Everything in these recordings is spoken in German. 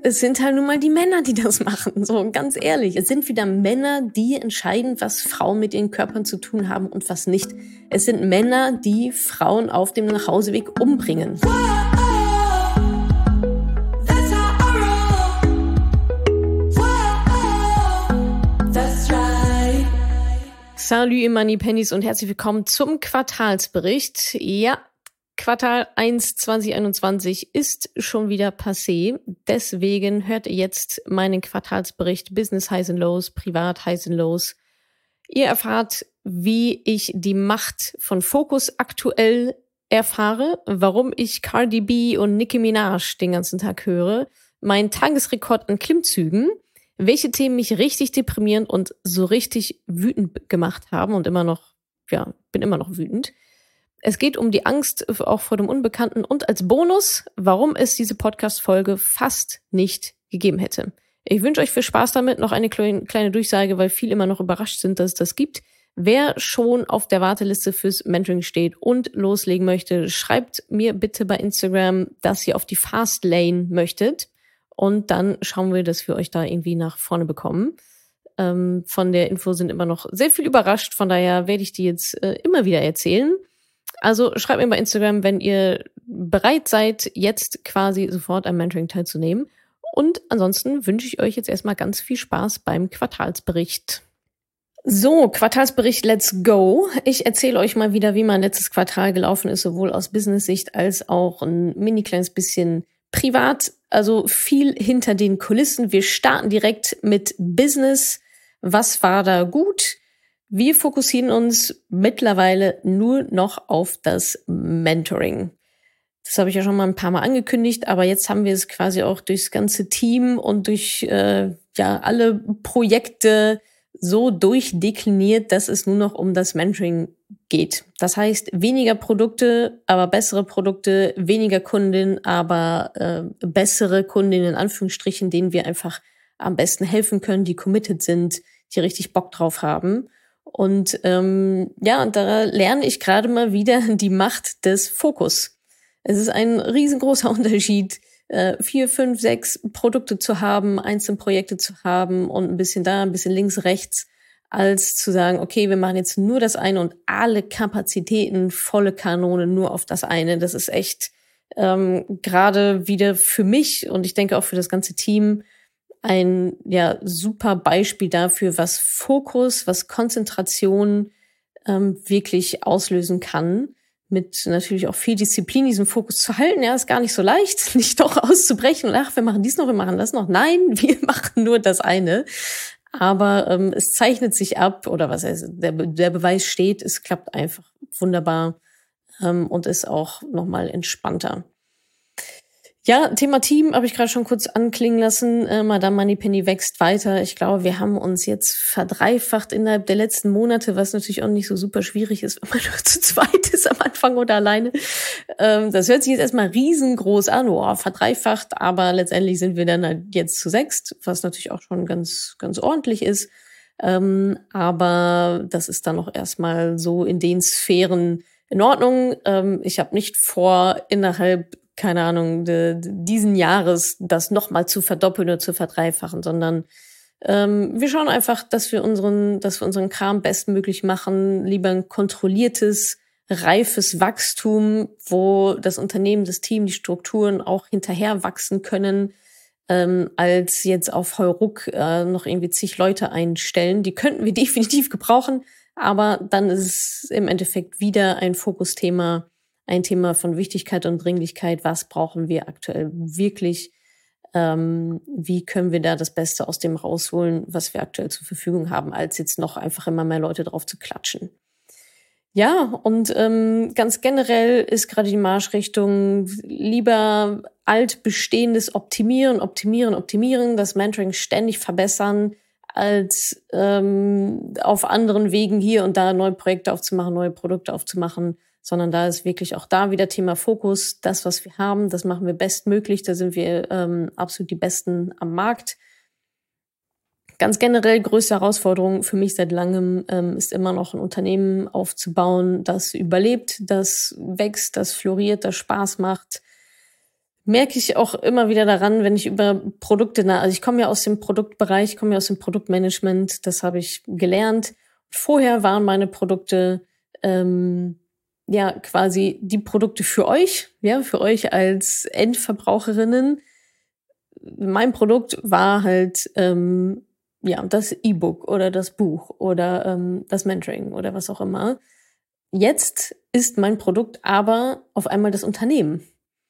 es sind halt nun mal die Männer, die das machen. So, ganz ehrlich. Es sind wieder Männer, die entscheiden, was Frauen mit ihren Körpern zu tun haben und was nicht. Es sind Männer, die Frauen auf dem Nachhauseweg umbringen. Salut, ihr Moneypennies und herzlich willkommen zum Quartalsbericht. Ja, Quartal 1 2021 ist schon wieder passé. Deswegen hört ihr jetzt meinen Quartalsbericht Business Highs and Lows, Privat Highs and Lows. Ihr erfahrt, wie ich die Macht von Fokus aktuell erfahre, warum ich Cardi B und Nicki Minaj den ganzen Tag höre, mein Tagesrekord an Klimmzügen, welche Themen mich richtig deprimieren und so richtig wütend gemacht haben und bin immer noch wütend. Es geht um die Angst auch vor dem Unbekannten und als Bonus, warum es diese Podcast-Folge fast nicht gegeben hätte. Ich wünsche euch viel Spaß damit. Noch eine kleine Durchsage, weil viele immer noch überrascht sind, dass es das gibt. Wer schon auf der Warteliste fürs Mentoring steht und loslegen möchte, schreibt mir bitte bei Instagram, dass ihr auf die Fast Lane möchtet. Und dann schauen wir, dass wir euch da irgendwie nach vorne bekommen. Von der Info sind immer noch sehr viel überrascht. Von daher werde ich die jetzt immer wieder erzählen. Also schreibt mir bei Instagram, wenn ihr bereit seid, jetzt quasi sofort am Mentoring teilzunehmen. Und ansonsten wünsche ich euch jetzt erstmal ganz viel Spaß beim Quartalsbericht. So, Quartalsbericht, let's go. Ich erzähle euch mal wieder, wie mein letztes Quartal gelaufen ist, sowohl aus Business-Sicht als auch ein mini kleines bisschen privat. Also viel hinter den Kulissen. Wir starten direkt mit Business. Was war da gut? Wir fokussieren uns mittlerweile nur noch auf das Mentoring. Das habe ich ja schon mal ein paar Mal angekündigt, aber jetzt haben wir es quasi auch durchs ganze Team und durch alle Projekte so durchdekliniert, dass es nur noch um das Mentoring geht. Das heißt, weniger Produkte, aber bessere Produkte, weniger Kundinnen, aber bessere Kundinnen in Anführungsstrichen, denen wir einfach am besten helfen können, die committed sind, die richtig Bock drauf haben. Und und da lerne ich gerade mal wieder die Macht des Fokus. Es ist ein riesengroßer Unterschied, 4, 5, 6 Produkte zu haben, einzelne Projekte zu haben und ein bisschen da, ein bisschen links, rechts, als zu sagen, okay, wir machen jetzt nur das eine und alle Kapazitäten, volle Kanone nur auf das eine. Das ist echt gerade wieder für mich und ich denke auch für das ganze Team ein super Beispiel dafür, was Fokus, was Konzentration wirklich auslösen kann. Mit natürlich auch viel Disziplin, diesen Fokus zu halten. Ja, ist gar nicht so leicht, nicht doch auszubrechen und wir machen dies noch, wir machen das noch. Nein, wir machen nur das eine. Aber es zeichnet sich ab, oder was heißt, der Beweis steht, es klappt einfach wunderbar und ist auch nochmal entspannter. Ja, Thema Team habe ich gerade schon kurz anklingen lassen. Madame Moneypenny wächst weiter. Ich glaube, wir haben uns jetzt verdreifacht innerhalb der letzten Monate, was natürlich auch nicht so super schwierig ist, wenn man nur zu zweit ist am Anfang oder alleine. Das hört sich jetzt erstmal riesengroß an, verdreifacht, aber letztendlich sind wir dann halt jetzt zu 6, was natürlich auch schon ganz, ganz ordentlich ist. Aber das ist dann noch erstmal so in den Sphären in Ordnung. Ich habe nicht vor, innerhalb keine Ahnung, diesen Jahres das nochmal zu verdoppeln oder zu verdreifachen, sondern wir schauen einfach, dass wir unseren Kram bestmöglich machen, lieber ein kontrolliertes, reifes Wachstum, wo das Unternehmen, das Team, die Strukturen auch hinterher wachsen können, als jetzt auf Heuruck noch irgendwie zig Leute einstellen. Die könnten wir definitiv gebrauchen, aber dann ist es im Endeffekt wieder ein Fokusthema, ein Thema von Wichtigkeit und Dringlichkeit. Was brauchen wir aktuell wirklich? Wie können wir da das Beste aus dem rausholen, was wir aktuell zur Verfügung haben, als jetzt noch einfach immer mehr Leute drauf zu klatschen? Ja, und ganz generell ist gerade die Marschrichtung lieber altbestehendes optimieren, das Mentoring ständig verbessern, als auf anderen Wegen hier und da neue Projekte aufzumachen, neue Produkte aufzumachen, sondern da ist wirklich auch da wieder Thema Fokus. Das, was wir haben, das machen wir bestmöglich. Da sind wir absolut die Besten am Markt. Ganz generell größte Herausforderung für mich seit langem ist immer noch ein Unternehmen aufzubauen, das überlebt, das wächst, das floriert, das Spaß macht, merke ich auch immer wieder daran, wenn ich über Produkte also ich komme ja aus dem Produktbereich, komme ja aus dem Produktmanagement, das habe ich gelernt. Vorher waren meine Produkte quasi die Produkte für euch als Endverbraucherinnen. Mein Produkt war halt das E-Book oder das Buch oder das Mentoring oder was auch immer. Jetzt ist mein Produkt aber auf einmal das Unternehmen.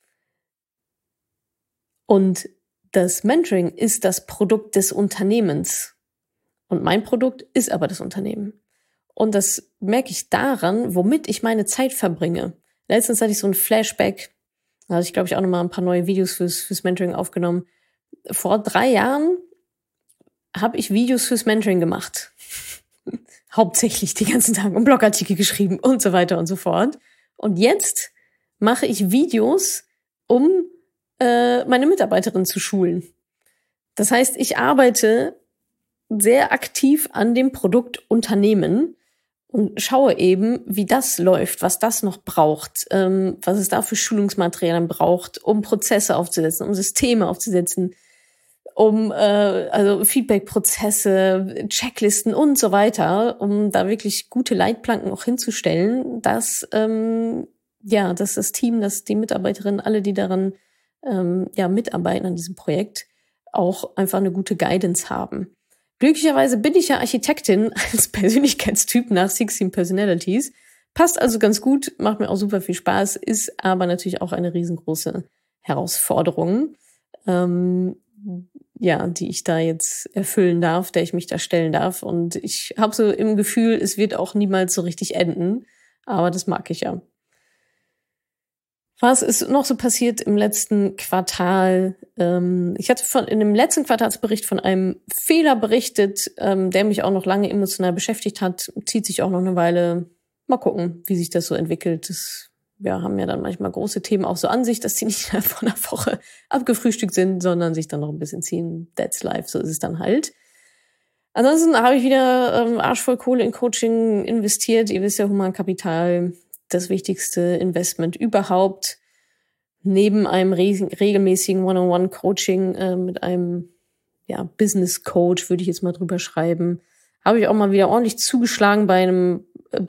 Und das Mentoring ist das Produkt des Unternehmens. Und mein Produkt ist aber das Unternehmen. Und das merke ich daran, womit ich meine Zeit verbringe. Letztens hatte ich so ein Flashback. Da hatte ich, glaube ich, auch nochmal ein paar neue Videos fürs Mentoring aufgenommen. Vor 3 Jahren habe ich Videos fürs Mentoring gemacht. Hauptsächlich die ganzen Tage und Blogartikel geschrieben und so weiter und so fort. Und jetzt mache ich Videos, um meine Mitarbeiterin zu schulen. Das heißt, ich arbeite sehr aktiv an dem Produkt Unternehmen und schaue eben, wie das läuft, was das noch braucht, was es da für Schulungsmaterialien braucht, um Prozesse aufzusetzen, um Systeme aufzusetzen, um also Feedback-Prozesse, Checklisten und so weiter, um da wirklich gute Leitplanken auch hinzustellen, dass dass das Team, dass die Mitarbeiterinnen, alle, die daran mitarbeiten an diesem Projekt, auch einfach eine gute Guidance haben. Glücklicherweise bin ich ja Architektin als Persönlichkeitstyp nach 16 Personalities. Passt also ganz gut, macht mir auch super viel Spaß, ist aber natürlich auch eine riesengroße Herausforderung, die ich da jetzt erfüllen darf, der ich mich da stellen darf. Und ich habe so im Gefühl, es wird auch niemals so richtig enden. Aber das mag ich ja. Was ist noch so passiert im letzten Quartal? Ich hatte in dem letzten Quartalsbericht von einem Fehler berichtet, der mich auch noch lange emotional beschäftigt hat. Zieht sich auch noch eine Weile. Mal gucken, wie sich das so entwickelt. Wir haben ja dann manchmal große Themen auch so an sich, dass die nicht von einer Woche abgefrühstückt sind, sondern sich dann noch ein bisschen ziehen. That's life, so ist es dann halt. Ansonsten habe ich wieder arschvoll Kohle in Coaching investiert. Ihr wisst ja, Humankapital, das wichtigste Investment überhaupt. Neben einem regelmäßigen One-on-One-Coaching mit einem Business-Coach, würde ich jetzt mal drüber schreiben, habe ich auch mal wieder ordentlich zugeschlagen bei einem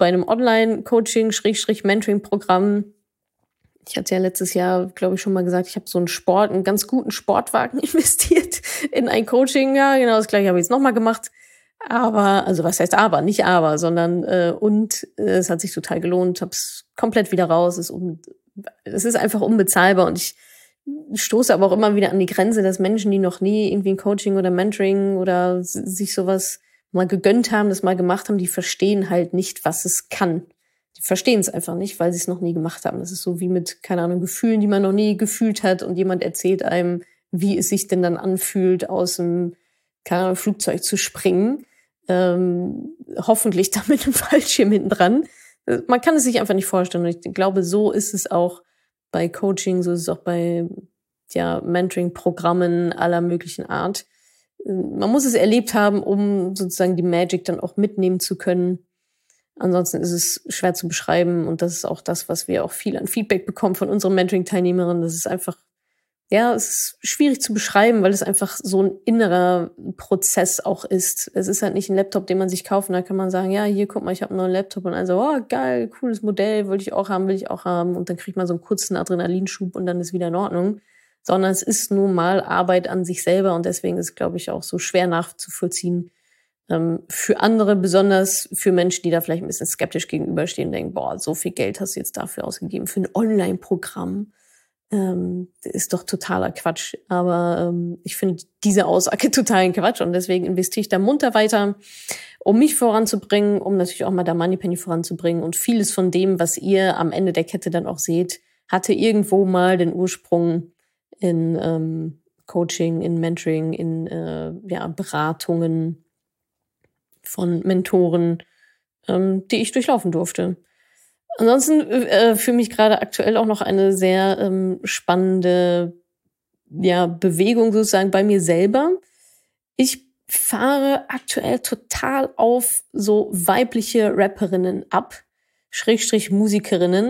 Online-Coaching-Mentoring-Programm. Ich hatte ja letztes Jahr, glaube ich, schon mal gesagt, ich habe so einen ganz guten Sportwagen investiert in ein Coaching. Ja, genau, das gleiche habe ich jetzt nochmal gemacht. Aber, also was heißt aber? Nicht aber, sondern es hat sich total gelohnt. Habe es komplett wieder raus. Es ist einfach unbezahlbar und ich stoße aber auch immer wieder an die Grenze, dass Menschen, die noch nie irgendwie ein Coaching oder Mentoring oder sich sowas mal gegönnt haben, das mal gemacht haben, die verstehen halt nicht, was es kann. Die verstehen es einfach nicht, weil sie es noch nie gemacht haben. Das ist so wie mit, keine Ahnung, Gefühlen, die man noch nie gefühlt hat und jemand erzählt einem, wie es sich denn dann anfühlt, aus dem, keine Ahnung, Flugzeug zu springen. Hoffentlich da mit einem Fallschirm hinten dran. Man kann es sich einfach nicht vorstellen. Und ich glaube, so ist es auch bei Coaching, so ist es auch bei Mentoring-Programmen aller möglichen Art. Man muss es erlebt haben, um sozusagen die Magic dann auch mitnehmen zu können. Ansonsten ist es schwer zu beschreiben und das ist auch das, was wir auch viel an Feedback bekommen von unseren Mentoring-Teilnehmerinnen. Das ist einfach, es ist schwierig zu beschreiben, weil es einfach so ein innerer Prozess auch ist. Es ist halt nicht ein Laptop, den man sich kauft und da kann man sagen, ja, hier, guck mal, ich habe einen neuen Laptop und dann so, oh, geil, cooles Modell, will ich auch haben und dann kriegt man so einen kurzen Adrenalinschub und dann ist wieder in Ordnung. Sondern es ist nun mal Arbeit an sich selber und deswegen ist es, glaube ich, auch so schwer nachzuvollziehen. Für andere, besonders für Menschen, die da vielleicht ein bisschen skeptisch gegenüberstehen, denken, boah, so viel Geld hast du jetzt dafür ausgegeben für ein Online-Programm. Ist doch totaler Quatsch. Aber ich finde diese Aussage totalen Quatsch und deswegen investiere ich da munter weiter, um mich voranzubringen, um natürlich auch mal da Moneypenny voranzubringen. Und vieles von dem, was ihr am Ende der Kette dann auch seht, hatte irgendwo mal den Ursprung in Coaching, in Mentoring, in Beratungen von Mentoren, die ich durchlaufen durfte. Ansonsten für mich gerade aktuell auch noch eine sehr spannende Bewegung sozusagen bei mir selber. Ich fahre aktuell total auf so weibliche Rapperinnen ab, / Musikerinnen,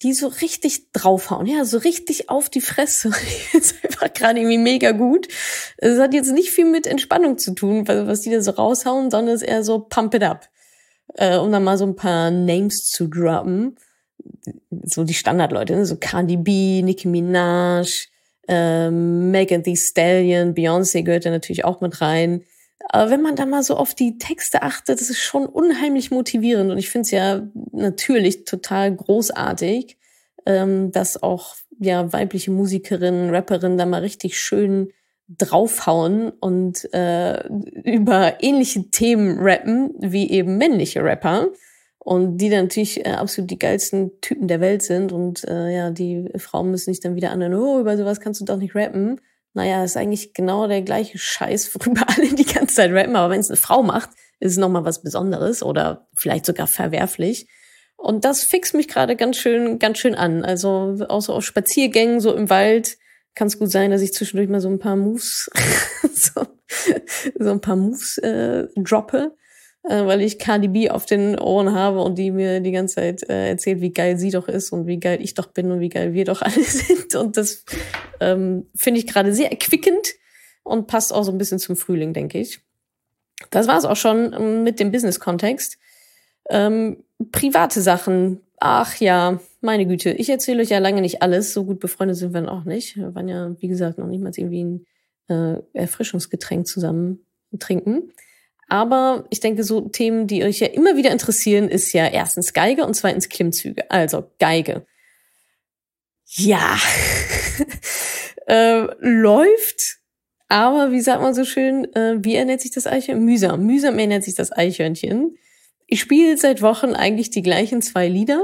die so richtig draufhauen, ja, so richtig auf die Fresse. Das ist einfach gerade irgendwie mega gut. Es hat jetzt nicht viel mit Entspannung zu tun, was die da so raushauen, sondern es ist eher so Pump it up. Um dann mal so ein paar Names zu droppen. So die Standardleute, ne? So Cardi B, Nicki Minaj, Megan Thee Stallion, Beyoncé gehört da natürlich auch mit rein. Aber wenn man da mal so auf die Texte achtet, das ist schon unheimlich motivierend. Und ich finde es ja natürlich total großartig, dass auch ja weibliche Musikerinnen, Rapperinnen da mal richtig schön draufhauen und über ähnliche Themen rappen wie eben männliche Rapper. Und die dann natürlich absolut die geilsten Typen der Welt sind. Und ja, die Frauen müssen sich dann wieder anhören, oh, über sowas kannst du doch nicht rappen. Naja, ist eigentlich genau der gleiche Scheiß, worüber alle die ganze Zeit rappen. Aber wenn es eine Frau macht, ist es nochmal was Besonderes oder vielleicht sogar verwerflich. Und das fixt mich gerade ganz schön an. Also auch so auf Spaziergängen, so im Wald, kann es gut sein, dass ich zwischendurch mal so ein paar Moves, so ein paar Moves droppe. Weil ich Cardi B auf den Ohren habe und die mir die ganze Zeit erzählt, wie geil sie doch ist und wie geil ich doch bin und wie geil wir doch alle sind. Und das finde ich gerade sehr erquickend und passt auch so ein bisschen zum Frühling, denke ich. Das war's auch schon mit dem Business-Kontext. Private Sachen. Ach ja, meine Güte. Ich erzähle euch ja lange nicht alles. So gut befreundet sind wir auch nicht. Wir waren ja, wie gesagt, noch nicht mal irgendwie ein Erfrischungsgetränk zusammen trinken. Aber ich denke, so Themen, die euch ja immer wieder interessieren, ist ja erstens Geige und zweitens Klimmzüge. Also Geige. Ja, läuft, aber wie sagt man so schön, wie ernährt sich das Eichhörnchen? Mühsam. Mühsam ernährt sich das Eichhörnchen. Ich spiele seit Wochen eigentlich die gleichen 2 Lieder.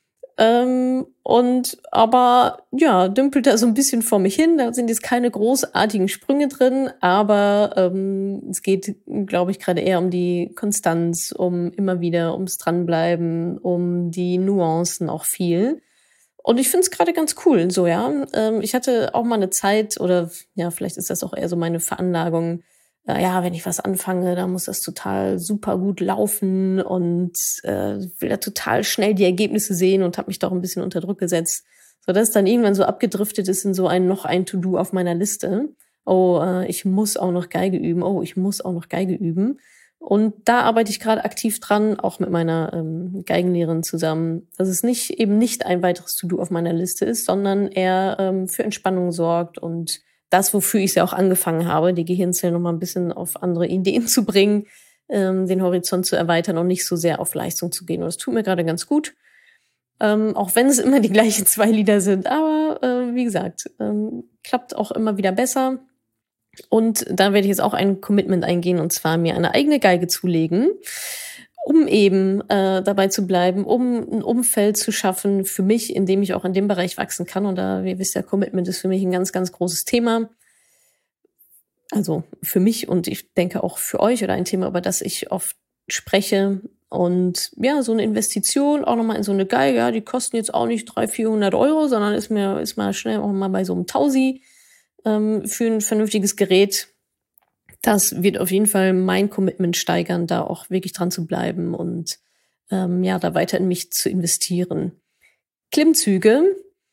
Und aber ja, dümpelt da so ein bisschen vor mich hin. Da sind jetzt keine großartigen Sprünge drin, aber es geht, glaube ich, gerade eher um die Konstanz, um immer wieder ums Dranbleiben, um die Nuancen auch viel. Und ich finde es gerade ganz cool, so ja. Ich hatte auch mal eine Zeit, oder ja, vielleicht ist das auch eher so meine Veranlagung. Ja, wenn ich was anfange, dann muss das total super gut laufen und will da total schnell die Ergebnisse sehen und habe mich doch ein bisschen unter Druck gesetzt, sodass es dann irgendwann so abgedriftet ist in so noch ein To-Do auf meiner Liste. Oh, ich muss auch noch Geige üben. Oh, ich muss auch noch Geige üben. Und da arbeite ich gerade aktiv dran, auch mit meiner Geigenlehrerin zusammen, dass es eben nicht ein weiteres To-Do auf meiner Liste ist, sondern eher für Entspannung sorgt und das, wofür ich es ja auch angefangen habe, die Gehirnzellen noch mal ein bisschen auf andere Ideen zu bringen, den Horizont zu erweitern und nicht so sehr auf Leistung zu gehen. Und das tut mir gerade ganz gut, auch wenn es immer die gleichen 2 Lieder sind. Aber wie gesagt, klappt auch immer wieder besser. Und da werde ich jetzt auch ein Commitment eingehen, und zwar mir eine eigene Geige zulegen, um eben dabei zu bleiben, um ein Umfeld zu schaffen für mich, in dem ich auch in dem Bereich wachsen kann. Und da, wie ihr wisst ja, Commitment ist für mich ein ganz, ganz großes Thema. Also für mich und ich denke auch für euch, oder ein Thema, über das ich oft spreche. Und ja, so eine Investition auch nochmal in so eine Geige, ja, die kosten jetzt auch nicht 300-400 Euro, sondern ist mal schnell auch mal bei so einem Tausi für ein vernünftiges Gerät. Das wird auf jeden Fall mein Commitment steigern, da auch wirklich dran zu bleiben und ja, da weiter in mich zu investieren. Klimmzüge,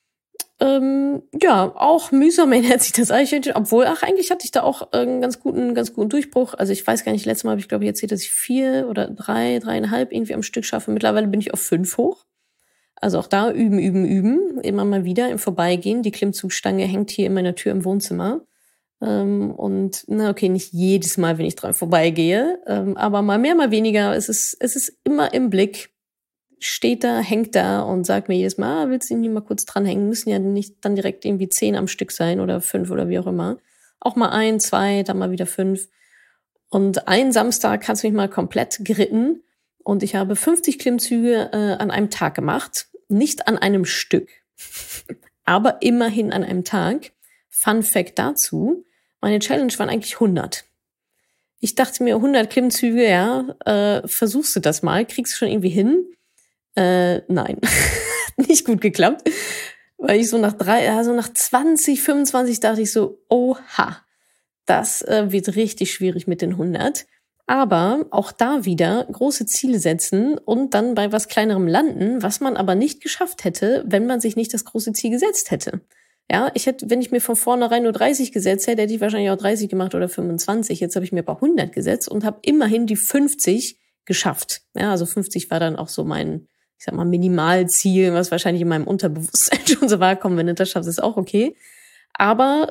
ja, auch mühsam ernährt sich das Eichhörnchen, obwohl, eigentlich hatte ich da auch einen ganz guten Durchbruch. Also ich weiß gar nicht, letztes Mal habe ich, glaube ich, erzählt, dass ich 4 oder 3,5 irgendwie am Stück schaffe. Mittlerweile bin ich auf 5 hoch. Also auch da üben, immer mal wieder im Vorbeigehen. Die Klimmzugstange hängt hier in meiner Tür im Wohnzimmer. Und na okay, nicht jedes Mal, wenn ich dran vorbeigehe, aber mal mehr, mal weniger. Es ist immer im Blick, steht da, hängt da und sagt mir jedes Mal, willst du ihn mal kurz dranhängen? Müssen ja nicht dann direkt irgendwie 10 am Stück sein oder 5 oder wie auch immer. Auch mal 1, 2, dann mal wieder 5. Und einen Samstag hat's mich mal komplett geritten und ich habe 50 Klimmzüge an einem Tag gemacht. Nicht an einem Stück, aber immerhin an einem Tag. Fun Fact dazu, meine Challenge waren eigentlich 100. Ich dachte mir, 100 Klimmzüge, ja, versuchst du das mal, kriegst du schon irgendwie hin? Nein, nicht gut geklappt, weil ich so nach 20, 25 dachte ich so, oha, das wird richtig schwierig mit den 100. Aber auch da wieder große Ziele setzen und dann bei was Kleinerem landen, was man aber nicht geschafft hätte, wenn man sich nicht das große Ziel gesetzt hätte. Ja, wenn ich mir von vornherein nur 30 gesetzt hätte, hätte ich wahrscheinlich auch 30 gemacht oder 25. Jetzt habe ich mir aber 100 gesetzt und habe immerhin die 50 geschafft. Ja, also 50 war dann auch so mein, ich sag mal, Minimalziel, was wahrscheinlich in meinem Unterbewusstsein schon so war. Komm, wenn du das schaffst, ist auch okay. Aber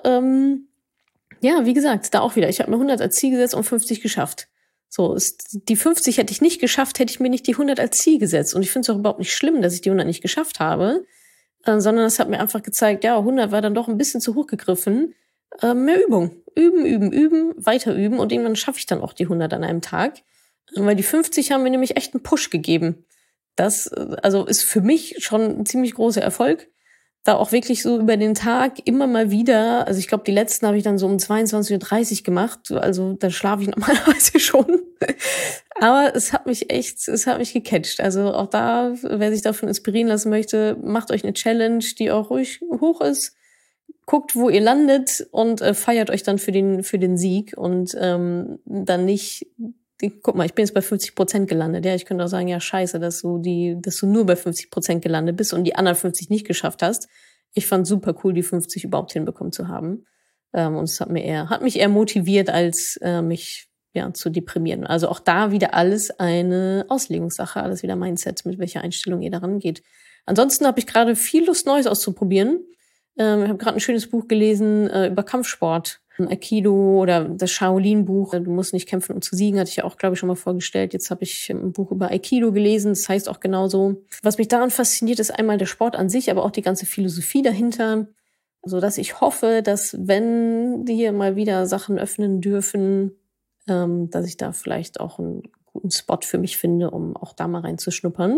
ja, wie gesagt, da auch wieder. Ich habe mir 100 als Ziel gesetzt und 50 geschafft. So, die 50 hätte ich nicht geschafft, hätte ich mir nicht die 100 als Ziel gesetzt. Und ich finde es auch überhaupt nicht schlimm, dass ich die 100 nicht geschafft habe, sondern es hat mir einfach gezeigt, ja, 100 war dann doch ein bisschen zu hoch gegriffen. Mehr Übung. Üben, weiter üben. Und irgendwann schaffe ich dann auch die 100 an einem Tag. Weil die 50 haben mir nämlich echt einen Push gegeben. Das also ist für mich schon ein ziemlich großer Erfolg. Da auch wirklich so über den Tag immer mal wieder, also ich glaube, die letzten habe ich dann so um 22:30 Uhr gemacht, also da schlafe ich normalerweise schon. Aber es hat mich gecatcht. Also auch da, wer sich davon inspirieren lassen möchte, macht euch eine Challenge, die auch ruhig hoch ist. Guckt, wo ihr landet und feiert euch dann für den Sieg und dann nicht. Guck mal, ich bin jetzt bei 50% gelandet. Ja, ich könnte auch sagen, ja, scheiße, dass du nur bei 50% gelandet bist und die anderen 50 nicht geschafft hast. Ich fand super cool, die 50 überhaupt hinbekommen zu haben. Und es hat mich eher motiviert, als mich zu deprimieren. Also auch da wieder alles eine Auslegungssache, alles wieder Mindset, mit welcher Einstellung ihr daran geht. Ansonsten habe ich gerade viel Lust, Neues auszuprobieren. Ich habe gerade ein schönes Buch gelesen über Kampfsport. Aikido oder das Shaolin-Buch, du musst nicht kämpfen, um zu siegen, hatte ich ja auch, glaube ich, schon mal vorgestellt. Jetzt habe ich ein Buch über Aikido gelesen, das heißt auch genauso. Was mich daran fasziniert, ist einmal der Sport an sich, aber auch die ganze Philosophie dahinter. So dass ich hoffe, dass wenn die hier mal wieder Sachen öffnen dürfen, dass ich da vielleicht auch einen guten Spot für mich finde, um auch da mal reinzuschnuppern.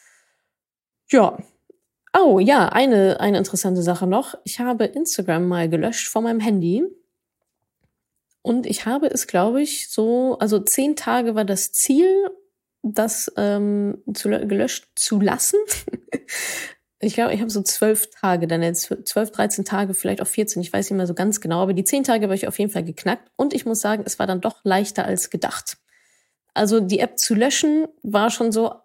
Ja. Oh ja, eine interessante Sache noch. Ich habe Instagram mal gelöscht von meinem Handy. Und ich habe es, glaube ich, also 10 Tage war das Ziel, das gelöscht zu lassen. Ich glaube, ich habe so 12 Tage, dann jetzt 12, 13 Tage, vielleicht auch 14, ich weiß nicht mehr so ganz genau, aber die 10 Tage habe ich auf jeden Fall geknackt. Und ich muss sagen, es war dann doch leichter als gedacht. Also die App zu löschen war schon so,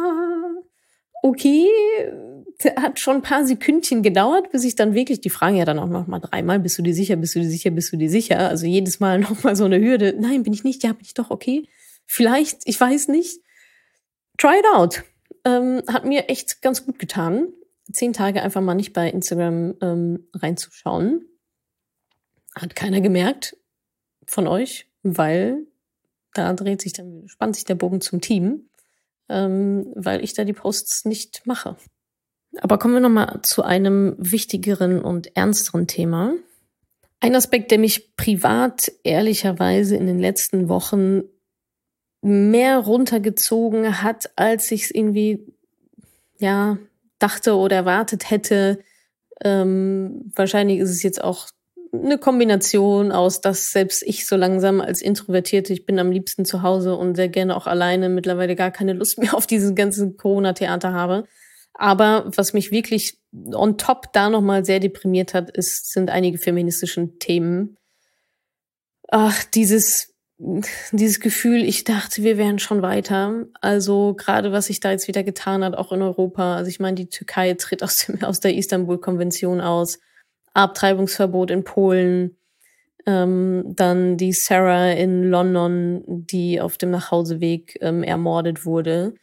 okay, hat schon ein paar Sekündchen gedauert, bis ich dann wirklich, die fragen ja dann auch noch mal 3-mal, bist du dir sicher, bist du dir sicher, bist du dir sicher? Also jedes Mal noch mal so eine Hürde. Nein, bin ich nicht, ja, bin ich doch, okay. Vielleicht, ich weiß nicht. Try it out. Hat mir echt ganz gut getan. 10 Tage einfach mal nicht bei Instagram reinzuschauen. Hat keiner gemerkt von euch, weil da spannt sich der Bogen zum Team, weil ich da die Posts nicht mache. Aber kommen wir nochmal zu einem wichtigeren und ernsteren Thema. Ein Aspekt, der mich privat ehrlicherweise in den letzten Wochen mehr runtergezogen hat, als ich es irgendwie dachte oder erwartet hätte. Wahrscheinlich ist es jetzt auch eine Kombination aus, dass selbst ich so langsam als Introvertierte, ich bin am liebsten zu Hause und sehr gerne auch alleine, mittlerweile gar keine Lust mehr auf dieses ganze Corona-Theater habe. Aber was mich wirklich on top da nochmal sehr deprimiert hat, sind einige feministischen Themen. Ach, dieses Gefühl, ich dachte, wir wären schon weiter. Also gerade was sich da jetzt wieder getan hat, auch in Europa. Also ich meine, die Türkei tritt aus der Istanbul-Konvention aus. Abtreibungsverbot in Polen. Dann die Sarah in London, die auf dem Nachhauseweg ermordet wurde.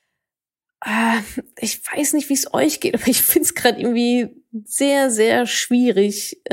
Ich weiß nicht, wie es euch geht, aber ich finde es gerade irgendwie sehr, sehr schwierig.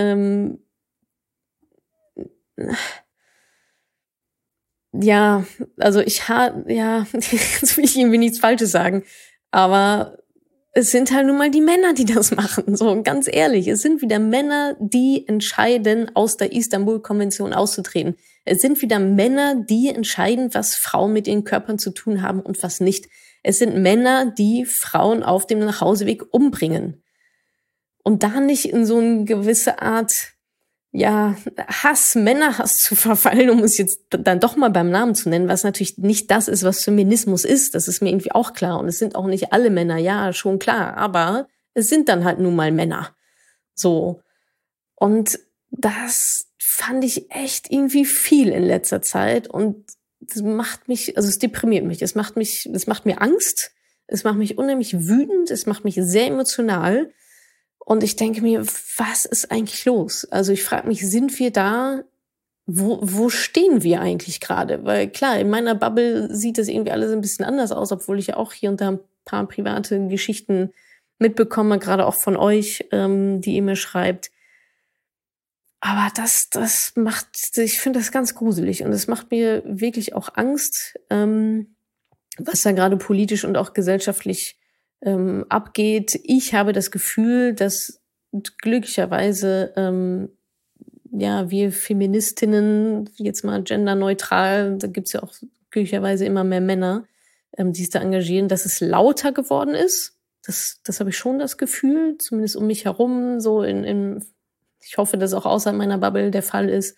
Ja, also jetzt will ich irgendwie nichts Falsches sagen, aber es sind halt nun mal die Männer, die das machen. So, ganz ehrlich, es sind wieder Männer, die entscheiden, aus der Istanbul-Konvention auszutreten. Es sind wieder Männer, die entscheiden, was Frauen mit ihren Körpern zu tun haben und was nicht. Es sind Männer, die Frauen auf dem Nachhauseweg umbringen. Und da nicht in so eine gewisse Art, Männerhass zu verfallen, um es jetzt dann doch mal beim Namen zu nennen, was natürlich nicht das ist, was Feminismus ist. Das ist mir irgendwie auch klar. Und es sind auch nicht alle Männer, ja, schon klar. Aber es sind dann halt nun mal Männer. So. Und das fand ich echt irgendwie viel in letzter Zeit. Und das macht mich, also es deprimiert mich. Es macht mir Angst. Es macht mich unheimlich wütend. Es macht mich sehr emotional. Und ich denke mir, was ist eigentlich los? Also ich frage mich, sind wir da? Wo stehen wir eigentlich gerade? Weil klar, in meiner Bubble sieht das irgendwie alles ein bisschen anders aus, obwohl ich ja auch hier und da ein paar private Geschichten mitbekomme, gerade auch von euch, die ihr mir schreibt. Aber das macht, ich finde das ganz gruselig und es macht mir wirklich auch Angst, was da gerade politisch und auch gesellschaftlich abgeht. Ich habe das Gefühl, dass glücklicherweise ja, wir Feministinnen, jetzt mal genderneutral, da gibt's ja auch glücklicherweise immer mehr Männer, die sich da engagieren, dass es lauter geworden ist. Das habe ich schon das Gefühl, zumindest um mich herum, so ich hoffe, dass auch außerhalb meiner Bubble der Fall ist.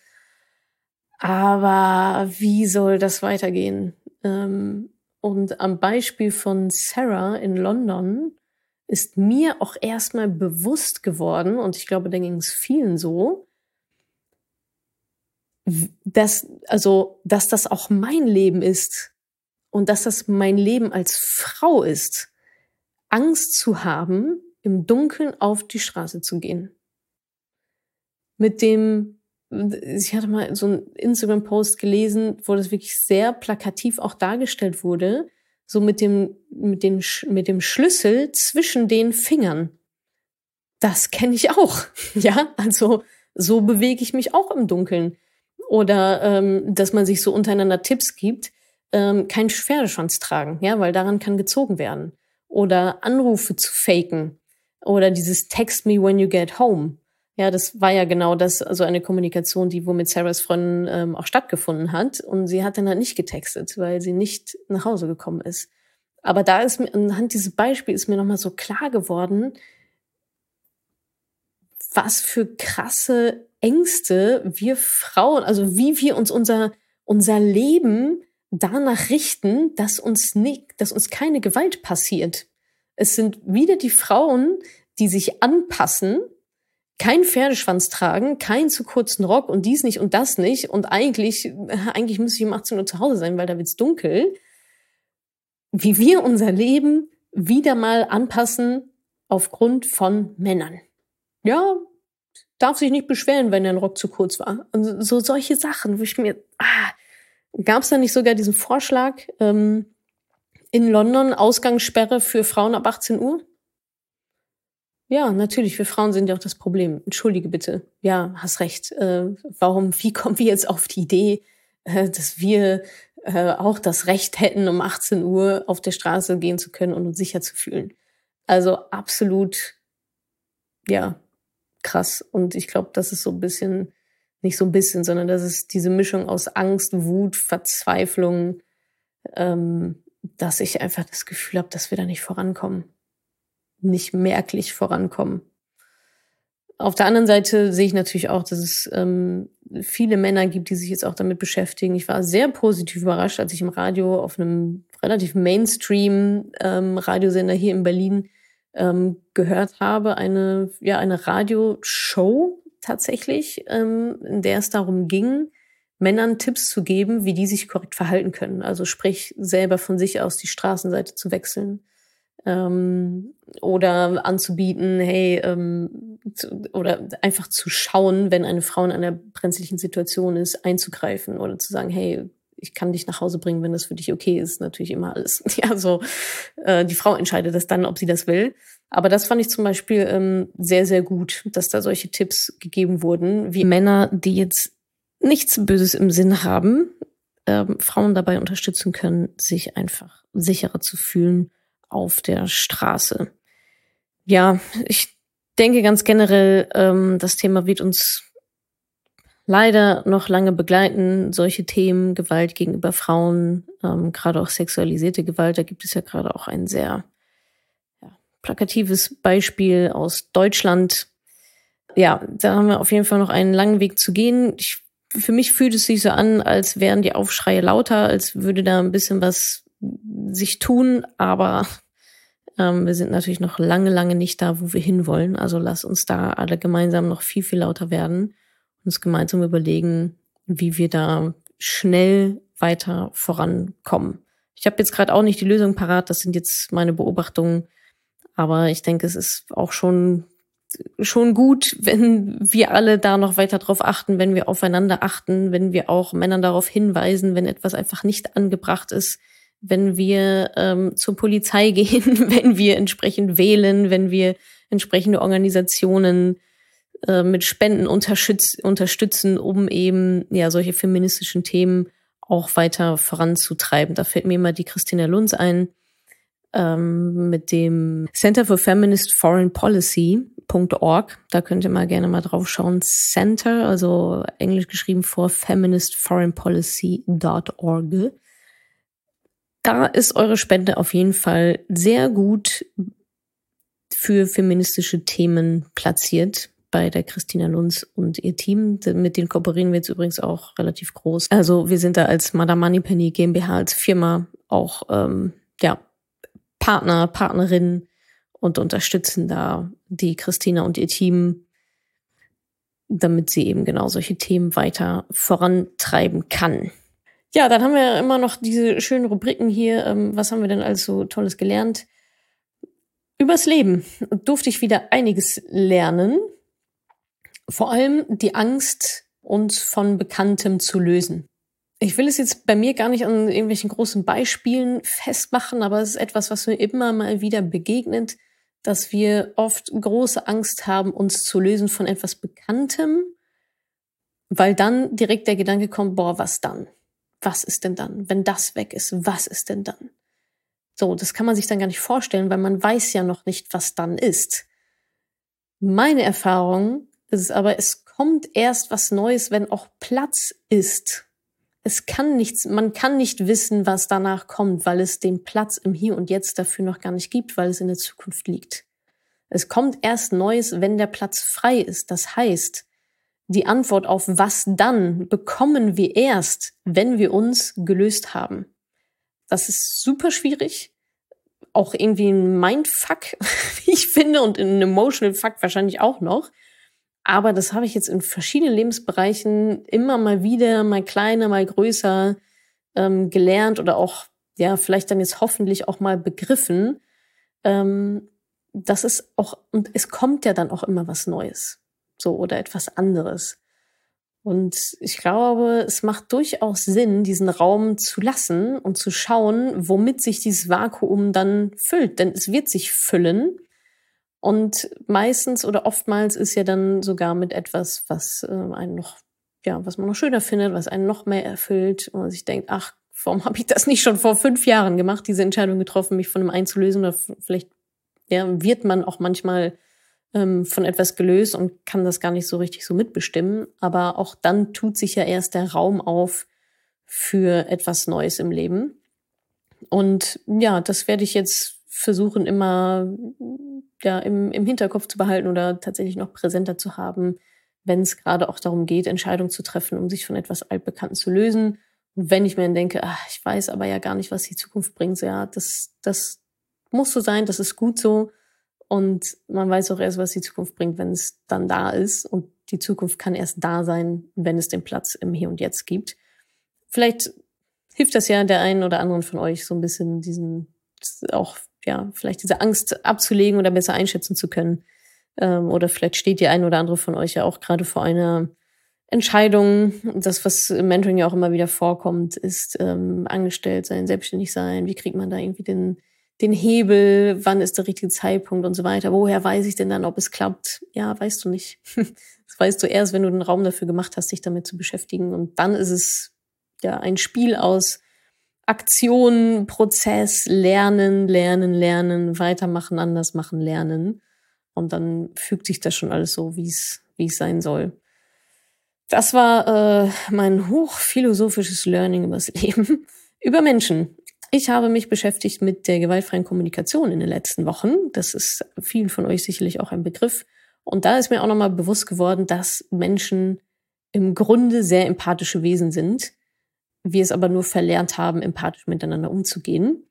Aber wie soll das weitergehen? Und am Beispiel von Sarah in London ist mir auch erstmal bewusst geworden, und ich glaube, da ging es vielen so, dass das auch mein Leben ist und dass das mein Leben als Frau ist, Angst zu haben, im Dunkeln auf die Straße zu gehen. Ich hatte mal so einen Instagram-Post gelesen, wo das wirklich sehr plakativ auch dargestellt wurde, so mit dem Schlüssel zwischen den Fingern. Das kenne ich auch, ja, also so bewege ich mich auch im Dunkeln. Oder dass man sich so untereinander Tipps gibt, keinen Pferdeschwanz tragen, ja, weil daran kann gezogen werden. Oder Anrufe zu faken. Oder dieses Text me when you get home. Ja, das war ja genau das, also eine Kommunikation, die wo mit Sarahs Freundin auch stattgefunden hat. Und sie hat dann halt nicht getextet, weil sie nicht nach Hause gekommen ist. Aber da ist mir, anhand dieses Beispiels ist mir nochmal so klar geworden, was für krasse Ängste wir Frauen, also wie wir uns unser Leben danach richten, dass uns keine Gewalt passiert. Es sind wieder die Frauen, die sich anpassen, keinen Pferdeschwanz tragen, keinen zu kurzen Rock und dies nicht und das nicht. Und eigentlich müsste ich um 18 Uhr zu Hause sein, weil da wird's dunkel. Wie wir unser Leben wieder mal anpassen aufgrund von Männern. Ja, darf sich nicht beschweren, wenn der Rock zu kurz war. Und so solche Sachen, wo ich mir, gab es da nicht sogar diesen Vorschlag in London, Ausgangssperre für Frauen ab 18 Uhr? Ja, natürlich, wir Frauen sind ja auch das Problem. Entschuldige bitte. Ja, hast recht. Wie kommen wir jetzt auf die Idee, dass wir auch das Recht hätten, um 18 Uhr auf der Straße gehen zu können und uns sicher zu fühlen? Also absolut, ja, krass. Und ich glaube, das ist so ein bisschen, nicht so ein bisschen, sondern das ist diese Mischung aus Angst, Wut, Verzweiflung, dass ich einfach das Gefühl habe, dass wir da nicht vorankommen. Nicht merklich vorankommen. Auf der anderen Seite sehe ich natürlich auch, dass es viele Männer gibt, die sich jetzt auch damit beschäftigen. Ich war sehr positiv überrascht, als ich im Radio auf einem relativ Mainstream Radiosender hier in Berlin gehört habe, eine Radioshow tatsächlich, in der es darum ging, Männern Tipps zu geben, wie die sich korrekt verhalten können. Also sprich, selber von sich aus die Straßenseite zu wechseln. Oder anzubieten, hey, oder einfach zu schauen, wenn eine Frau in einer brenzlichen Situation ist, einzugreifen oder zu sagen, hey, ich kann dich nach Hause bringen, wenn das für dich okay ist. Natürlich immer alles. Ja, so die Frau entscheidet das dann, ob sie das will. Aber das fand ich zum Beispiel sehr, sehr gut, dass da solche Tipps gegeben wurden, wie Männer, die jetzt nichts Böses im Sinn haben, Frauen dabei unterstützen können, sich einfach sicherer zu fühlen auf der Straße. Ja, ich denke ganz generell, das Thema wird uns leider noch lange begleiten. Solche Themen, Gewalt gegenüber Frauen, gerade auch sexualisierte Gewalt, da gibt es ja gerade auch ein sehr plakatives Beispiel aus Deutschland. Ja, da haben wir auf jeden Fall noch einen langen Weg zu gehen. Für mich fühlt es sich so an, als wären die Aufschreie lauter, als würde da ein bisschen was sich tun, aber wir sind natürlich noch lange, lange nicht da, wo wir hinwollen. Also lass uns da alle gemeinsam noch viel, viel lauter werden, uns gemeinsam überlegen, wie wir da schnell weiter vorankommen. Ich habe jetzt gerade auch nicht die Lösung parat, das sind jetzt meine Beobachtungen, aber ich denke, es ist auch schon gut, wenn wir alle da noch weiter drauf achten, wenn wir aufeinander achten, wenn wir auch Männern darauf hinweisen, wenn etwas einfach nicht angebracht ist, wenn wir zur Polizei gehen, wenn wir entsprechend wählen, wenn wir entsprechende Organisationen mit Spenden unterstützen, um eben solche feministischen Themen auch weiter voranzutreiben. Da fällt mir immer die Christina Lunz ein, mit dem Center for Feminist Foreign Policy.org. Da könnt ihr mal gerne mal drauf schauen. Center, also englisch geschrieben for feministforeignpolicy.org. Da ist eure Spende auf jeden Fall sehr gut für feministische Themen platziert bei der Christina Lunz und ihr Team. Mit denen kooperieren wir jetzt übrigens auch relativ groß. Also wir sind da als Madame Moneypenny GmbH als Firma auch Partner, Partnerin und unterstützen da die Christina und ihr Team, damit sie eben genau solche Themen weiter vorantreiben kann. Ja, dann haben wir immer noch diese schönen Rubriken hier. Was haben wir denn alles so Tolles gelernt? Übers Leben durfte ich wieder einiges lernen. Vor allem die Angst, uns von Bekanntem zu lösen. Ich will es jetzt bei mir gar nicht an irgendwelchen großen Beispielen festmachen, aber es ist etwas, was mir immer mal wieder begegnet, dass wir oft große Angst haben, uns zu lösen von etwas Bekanntem, weil dann direkt der Gedanke kommt, boah, was dann? Was ist denn dann? Wenn das weg ist, was ist denn dann? So, das kann man sich dann gar nicht vorstellen, weil man weiß ja noch nicht, was dann ist. Meine Erfahrung ist aber, es kommt erst was Neues, wenn auch Platz ist. Man kann nicht wissen, was danach kommt, weil es den Platz im Hier und Jetzt dafür noch gar nicht gibt, weil es in der Zukunft liegt. Es kommt erst Neues, wenn der Platz frei ist. Das heißt, die Antwort auf was dann bekommen wir erst, wenn wir uns gelöst haben. Das ist super schwierig. Auch irgendwie ein Mindfuck, wie ich finde, und ein Emotional Fuck wahrscheinlich auch noch. Aber das habe ich jetzt in verschiedenen Lebensbereichen immer mal wieder, mal kleiner, mal größer gelernt oder auch, vielleicht dann jetzt hoffentlich auch mal begriffen. Das ist auch, und es kommt ja dann auch immer was Neues. So, oder etwas anderes. Und ich glaube, es macht durchaus Sinn, diesen Raum zu lassen und zu schauen, womit sich dieses Vakuum dann füllt. Denn es wird sich füllen. Und meistens oder oftmals ist ja dann sogar mit etwas, was einen noch, was man noch schöner findet, was einen noch mehr erfüllt. Und man sich denkt, ach, warum habe ich das nicht schon vor 5 Jahren gemacht, diese Entscheidung getroffen, mich von einem einzulösen? Oder vielleicht wird man auch manchmal von etwas gelöst und kann das gar nicht so richtig so mitbestimmen. Aber auch dann tut sich ja erst der Raum auf für etwas Neues im Leben. Und das werde ich jetzt versuchen, immer im Hinterkopf zu behalten oder tatsächlich noch präsenter zu haben, wenn es gerade auch darum geht, Entscheidungen zu treffen, um sich von etwas Altbekannten zu lösen. Und wenn ich mir dann denke, ich weiß aber ja gar nicht, was die Zukunft bringt, so, das muss so sein, das ist gut so. Und man weiß auch erst, was die Zukunft bringt, wenn es dann da ist. Und die Zukunft kann erst da sein, wenn es den Platz im Hier und Jetzt gibt. Vielleicht hilft das ja der einen oder anderen von euch so ein bisschen vielleicht diese Angst abzulegen oder besser einschätzen zu können. Oder vielleicht steht die ein oder andere von euch ja auch gerade vor einer Entscheidung. Das, was im Mentoring ja auch immer wieder vorkommt, ist angestellt sein, selbstständig sein. Wie kriegt man da irgendwie den Hebel? Wann ist der richtige Zeitpunkt und so weiter? Woher weiß ich denn dann, ob es klappt? Ja, weißt du nicht. Das weißt du erst, wenn du den Raum dafür gemacht hast, dich damit zu beschäftigen. Und dann ist es ein Spiel aus Aktion, Prozess, Lernen, weitermachen, anders machen, lernen. Und dann fügt sich das schon alles so, wie es sein soll. Das war mein hochphilosophisches Learning über das Leben, über Menschen. Ich habe mich beschäftigt mit der gewaltfreien Kommunikation in den letzten Wochen. Das ist vielen von euch sicherlich auch ein Begriff. Und da ist mir auch nochmal bewusst geworden, dass Menschen im Grunde sehr empathische Wesen sind. Wir es aber nur verlernt haben, empathisch miteinander umzugehen.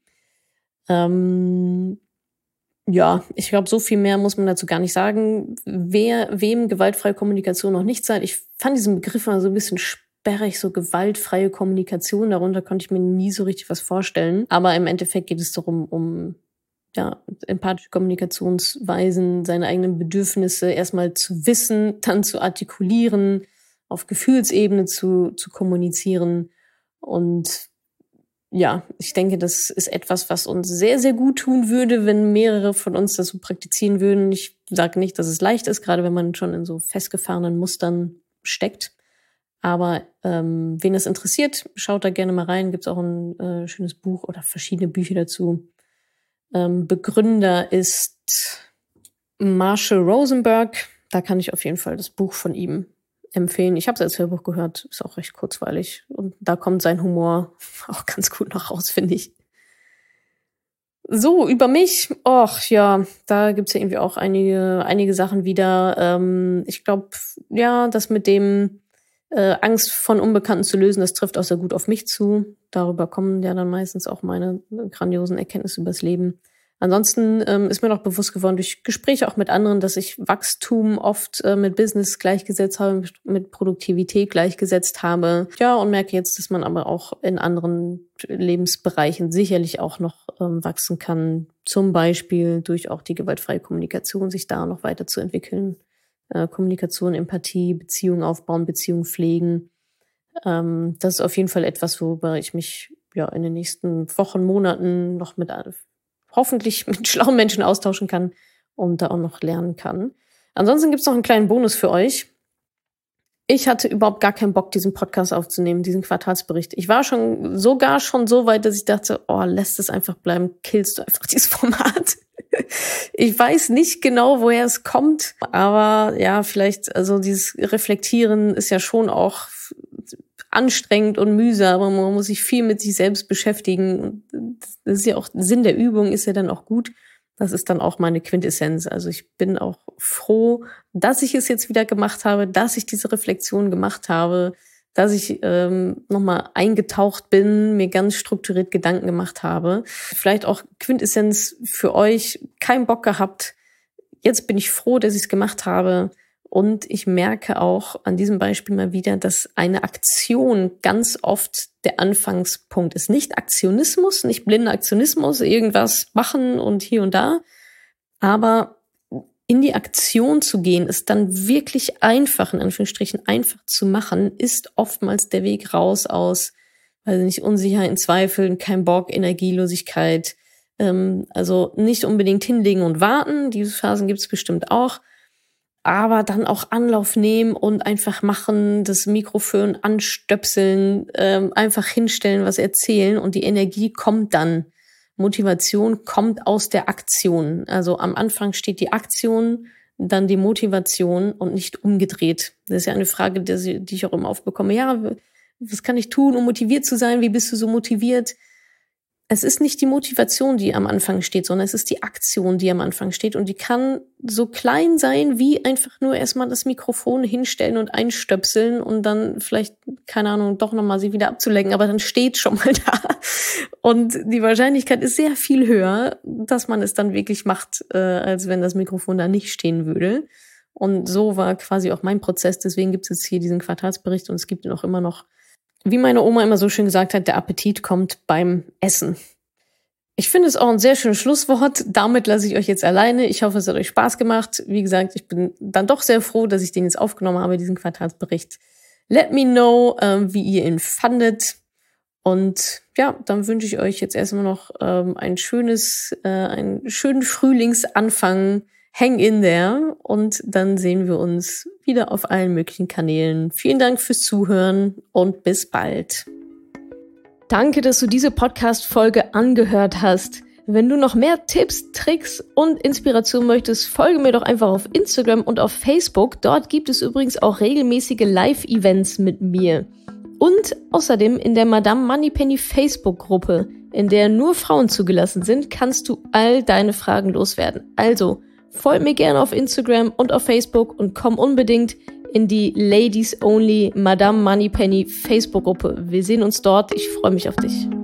Ich glaube, so viel mehr muss man dazu gar nicht sagen. Wem gewaltfreie Kommunikation noch nicht sagt, ich fand diesen Begriff mal so ein bisschen sperre ich so gewaltfreie Kommunikation. Darunter konnte ich mir nie so richtig was vorstellen. Aber im Endeffekt geht es darum, um empathische Kommunikationsweisen, seine eigenen Bedürfnisse erstmal zu wissen, dann zu artikulieren, auf Gefühlsebene zu kommunizieren. Und ja, ich denke, das ist etwas, was uns sehr, sehr gut tun würde, wenn mehrere von uns das so praktizieren würden. Ich sage nicht, dass es leicht ist, gerade wenn man schon in so festgefahrenen Mustern steckt. Aber wen das interessiert, schaut da gerne mal rein. Gibt es auch ein schönes Buch oder verschiedene Bücher dazu. Begründer ist Marshall Rosenberg. Da kann ich auf jeden Fall das Buch von ihm empfehlen. Ich habe es als Hörbuch gehört, ist auch recht kurzweilig. Und da kommt sein Humor auch ganz gut noch raus, finde ich. So, über mich. Och, ja, da gibt's ja irgendwie auch einige Sachen wieder. Ich glaube, ja, das mit dem Angst von Unbekannten zu lösen, das trifft auch sehr gut auf mich zu. Darüber kommen ja dann meistens auch meine grandiosen Erkenntnisse übers Leben. Ansonsten ist mir noch bewusst geworden durch Gespräche auch mit anderen, dass ich Wachstum oft mit Business gleichgesetzt habe, mit Produktivität gleichgesetzt habe. Ja, und merke jetzt, dass man aber auch in anderen Lebensbereichen sicherlich auch noch wachsen kann. Zum Beispiel durch auch die gewaltfreie Kommunikation, sich da noch weiterzuentwickeln. Kommunikation, Empathie, Beziehungen aufbauen, Beziehungen pflegen. Das ist auf jeden Fall etwas, worüber ich mich ja in den nächsten Wochen, Monaten noch hoffentlich mit schlauen Menschen austauschen kann und da auch noch lernen kann. Ansonsten gibt's noch einen kleinen Bonus für euch. Ich hatte überhaupt gar keinen Bock, diesen Podcast aufzunehmen, diesen Quartalsbericht. Ich war sogar schon so weit, dass ich dachte, lässt es einfach bleiben, killst du einfach dieses Format. Ich weiß nicht genau, woher es kommt, aber ja, vielleicht, also dieses Reflektieren ist ja schon auch anstrengend und mühsam, aber man muss sich viel mit sich selbst beschäftigen. Das ist ja auch Sinn der Übung, ist ja dann auch gut. Das ist dann auch meine Quintessenz. Also ich bin auch froh, dass ich es jetzt wieder gemacht habe, dass ich diese Reflexion gemacht habe, dass ich nochmal eingetaucht bin, mir ganz strukturiert Gedanken gemacht habe. Vielleicht auch Quintessenz für euch, keinen Bock gehabt. Jetzt bin ich froh, dass ich es gemacht habe. Und ich merke auch an diesem Beispiel mal wieder, dass eine Aktion ganz oft der Anfangspunkt ist. Nicht Aktionismus, nicht blinder Aktionismus, irgendwas machen und hier und da. Aber in die Aktion zu gehen, ist dann wirklich einfach, in Anführungsstrichen einfach zu machen, ist oftmals der Weg raus aus, weiß nicht, Unsicherheiten, Zweifeln, kein Bock, Energielosigkeit. Also nicht unbedingt hinlegen und warten. Diese Phasen gibt es bestimmt auch. Aber dann auch Anlauf nehmen und einfach machen, das Mikrofon anstöpseln, einfach hinstellen, was erzählen und die Energie kommt dann. Motivation kommt aus der Aktion. Also am Anfang steht die Aktion, dann die Motivation und nicht umgedreht. Das ist ja eine Frage, die ich auch immer aufbekomme. Ja, was kann ich tun, um motiviert zu sein? Wie bist du so motiviert? Es ist nicht die Motivation, die am Anfang steht, sondern es ist die Aktion, die am Anfang steht. Und die kann so klein sein, wie einfach nur erstmal das Mikrofon hinstellen und einstöpseln und dann vielleicht, keine Ahnung, doch nochmal sie wieder abzulenken. Aber dann steht schon mal da. Und die Wahrscheinlichkeit ist sehr viel höher, dass man es dann wirklich macht, als wenn das Mikrofon da nicht stehen würde. Und so war quasi auch mein Prozess. Deswegen gibt es jetzt hier diesen Quartalsbericht und es gibt ihn auch immer noch. Wie meine Oma immer so schön gesagt hat, der Appetit kommt beim Essen. Ich finde es auch ein sehr schönes Schlusswort. Damit lasse ich euch jetzt alleine. Ich hoffe, es hat euch Spaß gemacht. Wie gesagt, ich bin dann doch sehr froh, dass ich den jetzt aufgenommen habe, diesen Quartalsbericht. Let me know, wie ihr ihn fandet. Und ja, dann wünsche ich euch jetzt erstmal noch einen schönen Frühlingsanfang. Hang in there und dann sehen wir uns wieder auf allen möglichen Kanälen. Vielen Dank fürs Zuhören und bis bald. Danke, dass du diese Podcast-Folge angehört hast. Wenn du noch mehr Tipps, Tricks und Inspiration möchtest, folge mir doch einfach auf Instagram und auf Facebook. Dort gibt es übrigens auch regelmäßige Live-Events mit mir. Und außerdem in der Madame Moneypenny Facebook-Gruppe, in der nur Frauen zugelassen sind, kannst du all deine Fragen loswerden. Also, folgt mir gerne auf Instagram und auf Facebook und komm unbedingt in die Ladies Only Madame Moneypenny Facebook-Gruppe. Wir sehen uns dort. Ich freue mich auf dich.